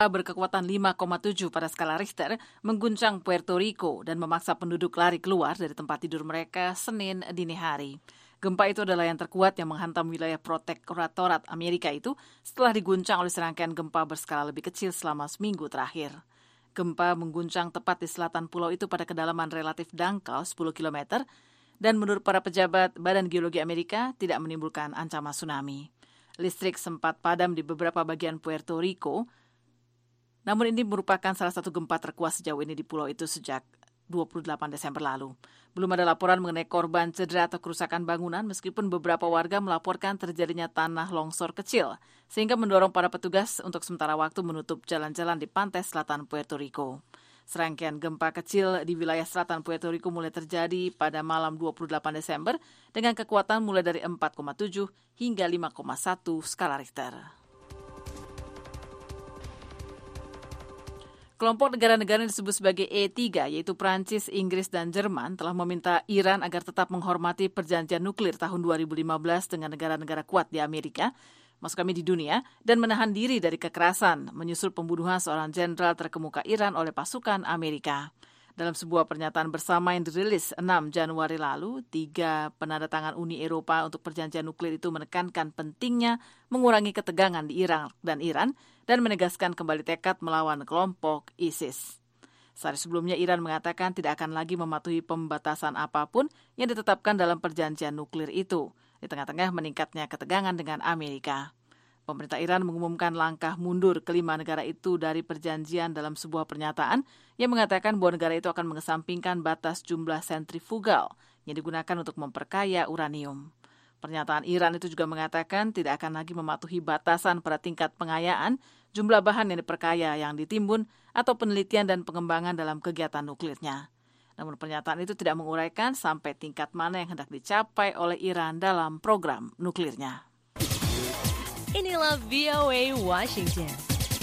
berkekuatan 5,7 pada skala Richter mengguncang Puerto Rico dan memaksa penduduk lari keluar dari tempat tidur mereka Senin dini hari. Gempa itu adalah yang terkuat yang menghantam wilayah protektorat Amerika itu setelah diguncang oleh serangkaian gempa berskala lebih kecil selama seminggu terakhir. Gempa mengguncang tepat di selatan pulau itu pada kedalaman relatif dangkal 10 km dan menurut para pejabat Badan Geologi Amerika tidak menimbulkan ancaman tsunami. Listrik sempat padam di beberapa bagian Puerto Rico. Namun ini merupakan salah satu gempa terkuat sejauh ini di pulau itu sejak 28 Desember lalu. Belum ada laporan mengenai korban cedera atau kerusakan bangunan meskipun beberapa warga melaporkan terjadinya tanah longsor kecil sehingga mendorong para petugas untuk sementara waktu menutup jalan-jalan di pantai selatan Puerto Rico. Serangkaian gempa kecil di wilayah selatan Puerto Rico mulai terjadi pada malam 28 Desember dengan kekuatan mulai dari 4,7 hingga 5,1 skala Richter. Kelompok negara-negara yang disebut sebagai E3, yaitu Prancis, Inggris, dan Jerman, telah meminta Iran agar tetap menghormati perjanjian nuklir tahun 2015 dengan negara-negara kuat di Amerika, maksud kami di dunia, dan menahan diri dari kekerasan, menyusul pembunuhan seorang jenderal terkemuka Iran oleh pasukan Amerika. Dalam sebuah pernyataan bersama yang dirilis 6 Januari lalu, 3 penandatangan Uni Eropa untuk perjanjian nuklir itu menekankan pentingnya mengurangi ketegangan di Irak dan Iran dan menegaskan kembali tekad melawan kelompok ISIS. Sehari sebelumnya Iran mengatakan tidak akan lagi mematuhi pembatasan apapun yang ditetapkan dalam perjanjian nuklir itu, di tengah-tengah meningkatnya ketegangan dengan Amerika. Pemerintah Iran mengumumkan langkah mundur kelima negara itu dari perjanjian dalam sebuah pernyataan yang mengatakan bahwa negara itu akan mengesampingkan batas jumlah sentrifugal yang digunakan untuk memperkaya uranium. Pernyataan Iran itu juga mengatakan tidak akan lagi mematuhi batasan pada tingkat pengayaan, jumlah bahan yang diperkaya yang ditimbun, atau penelitian dan pengembangan dalam kegiatan nuklirnya. Namun pernyataan itu tidak menguraikan sampai tingkat mana yang hendak dicapai oleh Iran dalam program nuklirnya. Inilah VOA Washington.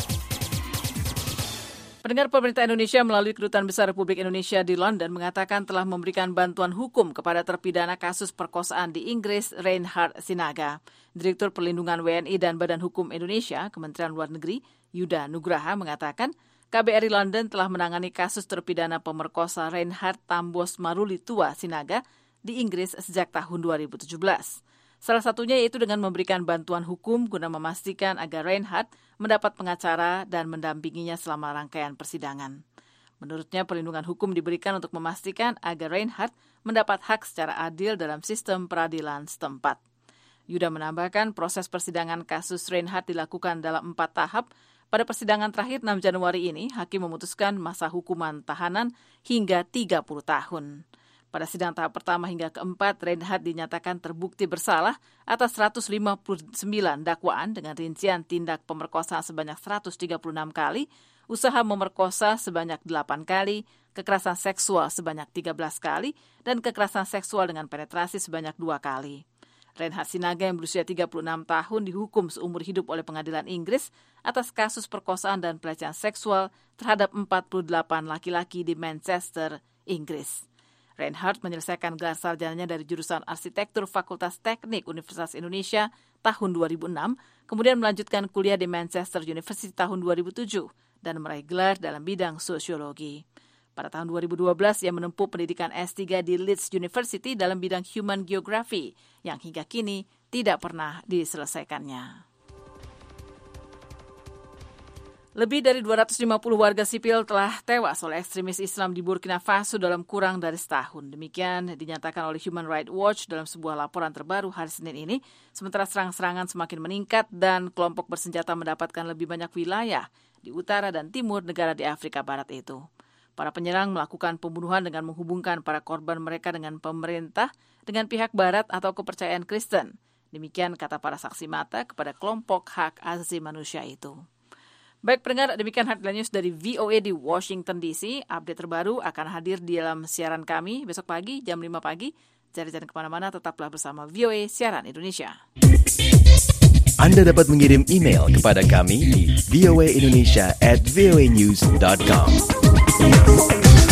Pendengar, pemerintah Indonesia melalui Kedutaan Besar Republik Indonesia di London mengatakan telah memberikan bantuan hukum kepada terpidana kasus perkosaan di Inggris Reinhard Sinaga. Direktur Perlindungan WNI dan Badan Hukum Indonesia, Kementerian Luar Negeri, Yuda Nugraha mengatakan KBRI London telah menangani kasus terpidana pemerkosa Reinhard Tambos Marulitua Sinaga di Inggris sejak tahun 2017. Salah satunya yaitu dengan memberikan bantuan hukum guna memastikan agar Reinhard mendapat pengacara dan mendampinginya selama rangkaian persidangan. Menurutnya, perlindungan hukum diberikan untuk memastikan agar Reinhard mendapat hak secara adil dalam sistem peradilan setempat. Yuda menambahkan proses persidangan kasus Reinhard dilakukan dalam 4 tahap. Pada persidangan terakhir 6 Januari ini, hakim memutuskan masa hukuman tahanan hingga 30 tahun. Pada sidang tahap pertama hingga keempat, Reinhard dinyatakan terbukti bersalah atas 159 dakwaan dengan rincian tindak pemerkosaan sebanyak 136 kali, usaha memerkosa sebanyak 8 kali, kekerasan seksual sebanyak 13 kali, dan kekerasan seksual dengan penetrasi sebanyak 2 kali. Reinhard Sinaga yang berusia 36 tahun dihukum seumur hidup oleh pengadilan Inggris atas kasus perkosaan dan pelecehan seksual terhadap 48 laki-laki di Manchester, Inggris. Reinhard menyelesaikan gelar sarjananya dari jurusan Arsitektur Fakultas Teknik Universitas Indonesia tahun 2006, kemudian melanjutkan kuliah di Manchester University tahun 2007 dan meraih gelar dalam bidang sosiologi. Pada tahun 2012, ia menempuh pendidikan S3 di Leeds University dalam bidang Human Geography, yang hingga kini tidak pernah diselesaikannya. Lebih dari 250 warga sipil telah tewas oleh ekstremis Islam di Burkina Faso dalam kurang dari setahun. Demikian dinyatakan oleh Human Rights Watch dalam sebuah laporan terbaru hari Senin ini. Sementara serang-serangan semakin meningkat dan kelompok bersenjata mendapatkan lebih banyak wilayah di utara dan timur negara di Afrika Barat itu. Para penyerang melakukan pembunuhan dengan menghubungkan para korban mereka dengan pemerintah, dengan pihak Barat atau kepercayaan Kristen. Demikian kata para saksi mata kepada kelompok hak asasi manusia itu. Baik pendengar, demikian Headline News dari VOA di Washington DC. Update terbaru akan hadir di dalam siaran kami besok pagi jam 5 pagi. Jangan kemana-mana, tetaplah bersama VOA Siaran Indonesia. Anda dapat mengirim email kepada kami di voaindonesia@voanews.com.